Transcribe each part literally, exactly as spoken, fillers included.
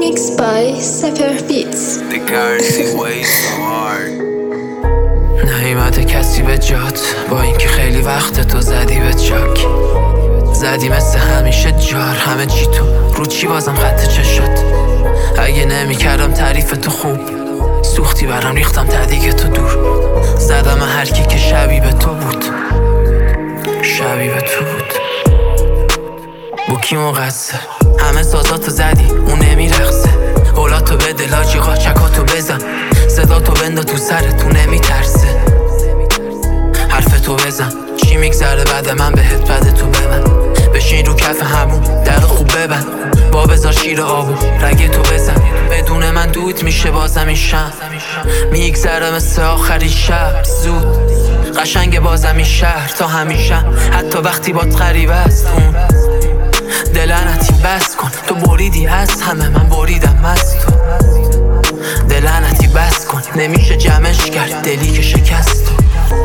Mixed by Sefer Beats. The Garzi way so hard. نیومده کسی به جات، با اینکه خیلی وقت تو زدی به چاک. زدی مثل همیشه جار، همه چی تو رو چی بازم خط چشات. اگه نمی کردم تعریف تو خوب، سوختی برام ریختم تدیگ تو دور. زدم هر کی که شبیه به تو بود، شبیه به تو بود. بوکی مقصر همه سازاتو زدی اون نمیرقصه. قولاتو بده لاجی قاچکاتو بزن، صداتو بنده تو سرت تو نمیترسه. حرفتو بزن چی میگذره بعد من بهت بده تو ببن. بشین رو کف همون در خوب ببن، با بذار شیر آبو رگه تو بزن. بدون من دود میشه بازم این شم، میگذره مثل آخری شب زود. قشنگ بازم این شهر تا همیشه، حتی وقتی بات غریبه است اون. دلعنتی بس کن تو بریدی از همه، من بریدم از تو. دلعنتی بس کن نمیشه جمعش کرد دلی که شکست تو.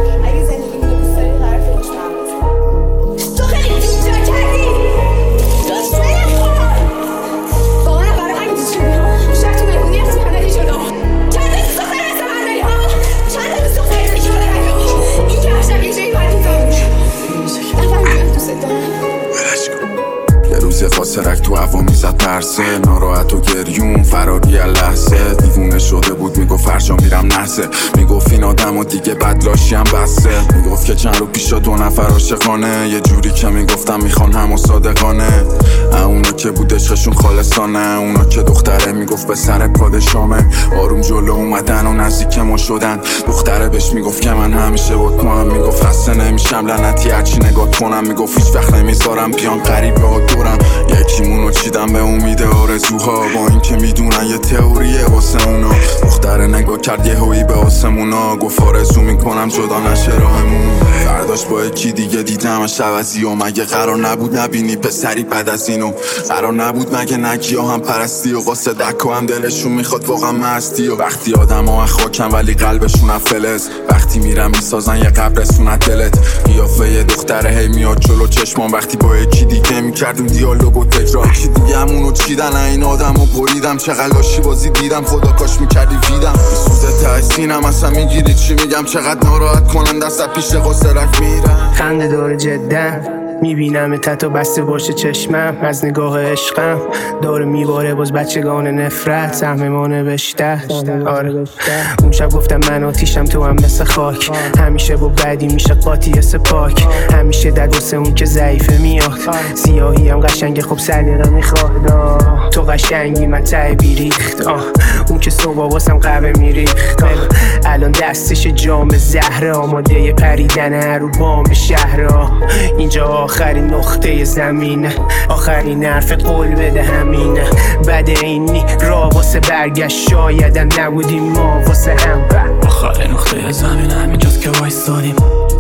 سرک تو هوا میزد پرسه، ناراحت و گریون فراری لحظه. دیوونه شده بود میگفت فرشا میرم نحسه، میگفت این آدم و دیگه بدلاشی هم بسته. میگفت که چند رو پیشا دو نفر عاشقانه، یه جوری که میگفتم میخوان هم و صادقانه. اونا که بود عشقشون خالصانه، اونا که دختره میگفت به سر پادشامه. آروم جلو اومدن و نزدیک ما شدن، دختره بهش میگفت که من همیشه با تو هم. میگفت خسته نمیشم لعنتی هرچی نگاه کنم، میگفت هیچ وقت نمیذارم بیان غریبه ها دورم. یکیمونو چیدم به امید آرزوها، با اینکه میدونن یه تئوریه واسه اونا. دختره نگاه کرد یه هویی به آسمونا، گفت آرزو میکنم جدا نشه راهمون. فرداش با یکی دیگه دیدمش عوضی، و مگه قرار نبود نبینی پسری بعد از اینو؟ قرار نبود مگه نگی هم پرستی و واسه دکو هم دلشون میخواد واقعا مستی. و وقتی آدم ها خاکن ولی قلبشون هم فلز، وقتی میرم میسازن یه قبرستون از دلت. قیافه یه دختره هی میاد جلو چشمان، وقتی با یکی دیگه میکردیم دیالوگو تکرار. یکی دیگه همونو چیدن این آدم و بریدم. چقدر لاشی بازی دیدم، خدا کاش میکردی ویدم. سوزه ته سینم اصلا میگیری چی میگم. چقدر ناراحت کنن دست پیش قصرک میرم. خنده داره جدن میبینم تتو بسته باشه چشمم، از نگاه عشقم داره میباره باز بچگان نفرت. سهم ما نوشته آره اون شب گفتم من آتیشم تو هم مثل خاک. همیشه با بدی میشه قاطی سپاک، همیشه دگوسه اون که ضعیفه میاد. سیاهی هم قشنگه خب سلیقه میخواد، تو قشنگی من ته بیریخت. اون که صبح واسم قهوه میریخت، الان دستش جام زهره آماده پریدن رو بام شهر. اینجا آخرین نقطه زمینه، آخرین حرف قول بده همینه. بعد اینی را واسه برگشت شایدم نبودیم ما واسه هم. آخرین نقطه زمینه همینجاست که وایستادیم،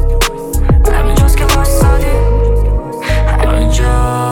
همینجاست که وایستادیم، همینجا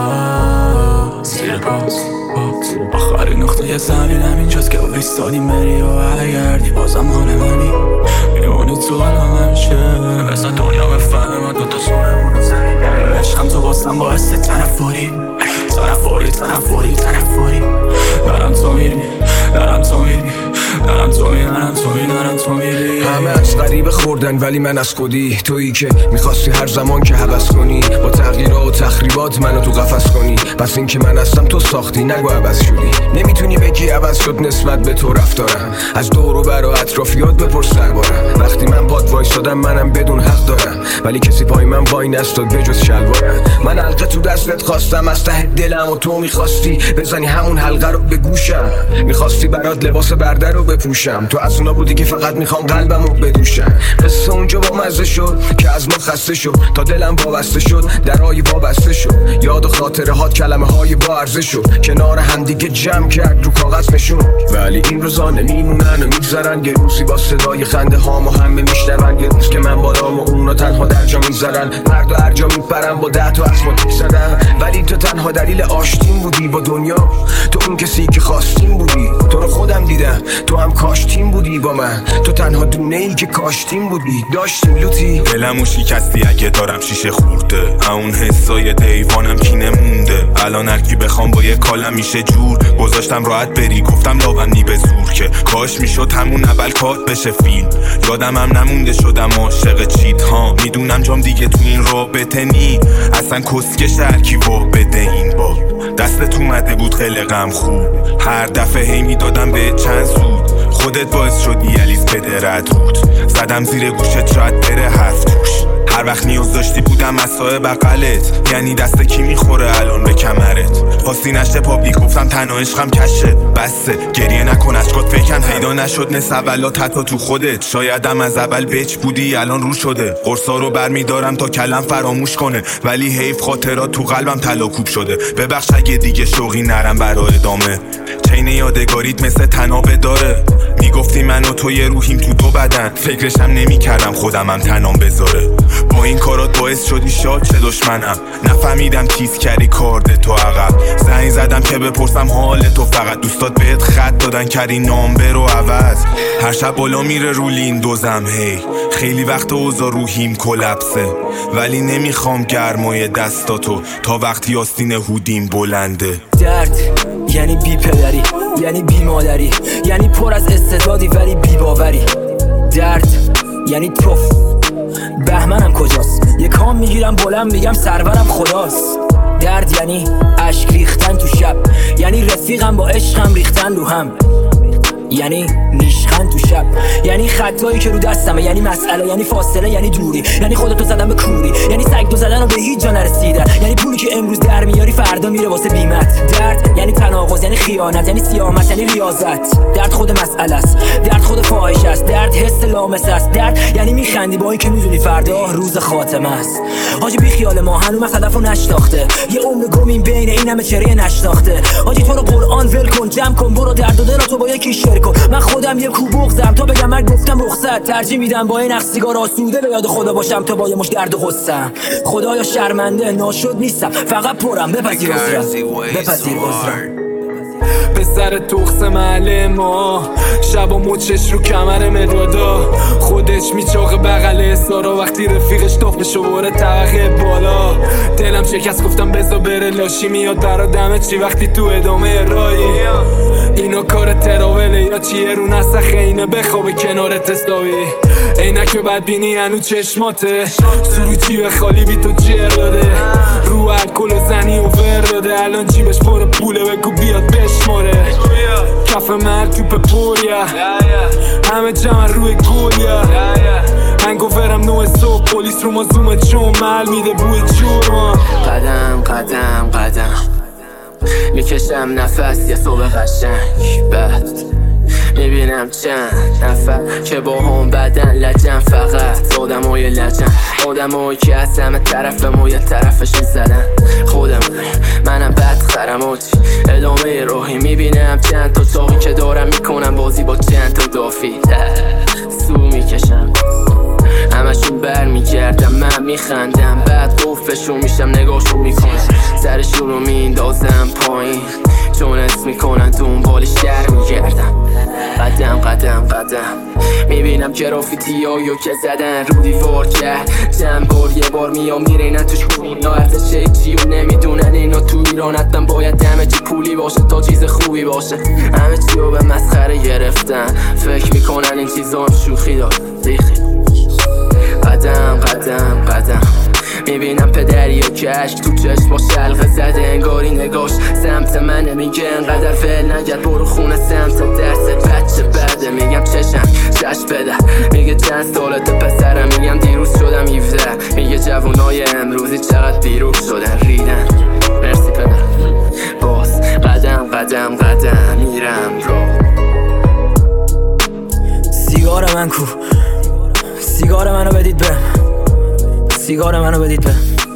زیر پاس. آخرین نقطه زمین همینجاست که وایستادیم. بری و برگردی بازم مال منی، میمونی تو الان همیشه مثل دنیا بفهمه دوتا سونمون زنی. عشقم تو بازم باعث تنفری تنفری تنفری تنفری. دارم تو میری دارم تو میری دارم تو میری دارم تو میری دارم تو میری. همه از غریبه خوردن ولی من از خودی. تویی که میخواستی هر زمان که هوس کنی، با تغییرات و تخریبات منو تو قفس کنی. پس این که من هستم تو ساختی نگو عوض شدی. نمیتونی بگی عوض شد نسبت به تو رفتارم. از دور و بر و اطرافیات بپرس دربارم. وقتی من پاد وایسادم منم بدون حق دارم، ولی کسی پای من وای نستاد بجز شلوارم. من حلقه تو دستت خواستم از ته دلم، و تو میخواستی بزنی همون حلقه رو به گوشم. میخواستی برات لباس برده رو بپوشم، تو از اونا بودی که فقط میخوام قلبم رو بدوشم. قصه اونجا با مزه شد که از ما خسته شد، تا دلم وابسته شد درهای وابسته شد. یاد و خاطره هات کلمه های با ارزش شد، کنار همدیگه جمع کرد رو کاغذ نشون. ولی این روزا نمیمونن و میگذرن، یه روزی با صدای خنده هامو همه میشنون. یه روز که من بالام و اونا تنها در جا میذارن، مرد و هر جا میپرن با ده تا اسم و تیک زدن. ولی تو تنها دلیل آشتیم بودی با دنیا، تو اون کسی که خواستیم بودی. تو رو خودم دیدم. تو هم کاشتیم بودی با من، تو تنها دونه ای که کاشتیم بودی. داشتیم لوتی دلمو شکستی اگه دارم شیشه خورده، اون حسای دیوانم کی نمونده. الان هرکی بخوام با یه کالم میشه جور، گذاشتم راحت بری گفتم لاونی به زور که کاش میشد همون اول کات بشه فیلم. یادم هم نمونده شدم عاشق چیت ها، میدونم جام دیگه تو این رابطه نی، اصلا کسکش هرکی وا بده این با دستت اومده بود خیلی غم خوب. هر دفعه هی میدادم به چند سود، خودت باعث شدی یلیز پدرت بود. زدم زیر گوشت شاید بره حرف توش، هر وقت نیاز داشتی بودم مسای بغلت. یعنی دست کی میخوره الان به کمرت؟ خواستی نشه پابلیک گفتم تنها عشقم کشه. بسه گریه نکن اشکات فکن پیدا نشد نس اولات حتی تو خودت. شایدم از اول بچ بودی الان رو شده. قرصا رو برمیدارم تا کلم فراموش کنه، ولی حیف خاطرات تو قلبم طلا کوب شده. ببخش اگه دیگه شوقی نرم برا ادامه، چین یادگاریت مثل تنابه داره. میگفتی من و تو یه روحیم تو دو بدن، فکرشم نمیکردم خودمم تنام بذاره. با این کارات باعث شدی شاد چه دشمنم، نفهمیدم تیز کردی کارد تو عقب. زنگ زدم که بپرسم حال تو، فقط دوستات بهت خط دادن کردی نامبر رو عوض. هر شب بالا میره رولین دوزم هی، خیلی وقت اوضاع روحیم کلپسه، ولی نمیخوام گرمای دستاتو تا وقتی آستین هودیم بلنده. درد یعنی بی پدری، یعنی بی مادری، یعنی پر از استعدادی ولی بی باوری. درد یعنی توف بهمنم کجاست، یه کام میگیرم بلند میگم سرورم خداست. درد یعنی عشق ریختن تو شب، یعنی رفیقم با عشقم ریختن رو هم، یعنی نیشخند تو شب، یعنی خطایی که رو دستمه، یعنی مسئله، یعنی فاصله، یعنی دوری، یعنی خودتو زدن به کوری، یعنی سگ دو زدن و به هیچ جا نرسیدن، یعنی پولی که امروز در میاری فردا میره واسه بیمت. درد یعنی تناقض، یعنی خیانت، یعنی سیامت، یعنی ریاضت. درد خود مسئله است، درد خود فاحشه است، درد حس لامس است. درد یعنی میخندی با اینکه میدونی فردا روز خاتمه است. حاجی بی خیال ما هنوز هدفو نشناخته، یه عمر گمیم بین این همه چریه نشناخته. حاجی تو رو قرآن ول کن، جمع کن، برو درد و دل تو با یکی شیر کن. من خودم یه کو بغضم تا بگم من گفتم رخصت، ترجیح میدم با این اخ سیگار آسوده به یاد خدا باشم تا با یه مش درد و غصه‌ام. خدایا شرمنده ناشد نیستم، فقط پرم بپذیر عذرم، بپذیر عذرم. به سر تخص محله ما شب و مچش رو کمر مدادا، خودش میچاقه بغل سارا وقتی رفیقش تافش وره طبقه بالا. دلم شکست گفتم بزا بره، لاشی میاد برا دمه چی وقتی تو ادامه رایی. اینا کار تراوله یا چیه رو نسخه اینه بخوابه کنار تستاوی. عینک بدبینی هنو چشماته، سروچی به خالی بی تو جر داده، رو الکل و زنی و ور داده. الان جیبش پر پوله بگو بیاد بشماره، کف من توپ پوریا، همه جمع روی گولیا. هنگوورم نوع صبح پلیس رو ما زومه چون مل میده بوی جورما. قدم قدم قدم میکشم نفس یه صبح قشنگ، بعد میبینم چند نفر که با هم بدن لجن، فقط آدم های لجن، آدم هایی که از همه طرف ما یه طرفشون زدن. خودم منم بدخرم آجی ادامه راهی، میبینم چند تا چاقی که دارم میکنم بازی با چند تا دافی. سو میکشم همشون بر میگردم، من میخندم، بعد قفلشون میشم نگاهشون میکنم، سرشون رو میندازم پایین چون اسم میکنن دنبالش در میگردم. قدم قدم قدم میبینم گرافیتی هایو که زدن رو دیوار کرد، چند بار یه بار میام میرینن توش کون ارزش هیچی و نمیدونن اینا تو ایران حتما باید همه چی پولی باشه تا چیز خوبی باشه. همه چی رو به مسخره گرفتن، فکر میکنن این چیزا شوخی دار ریخی. قدم قدم قدم میبینم پدری و کشک تو چشما شلقه زده، انگاری نگاش سمت منه، میگه انقدر ول نگرد برو خونه سمت درس بچه بده. میگم چشم چشم بده، میگه چند سالت پسرم، میگم دیروز شدم هفده، میگه جوونای امروزی چقدر بیروح شدن ریدن. مرسی پدر. باز قدم قدم قدم میرم رو. سیگار من کو، سیگار منو بدید به، سیگار منو بدید به.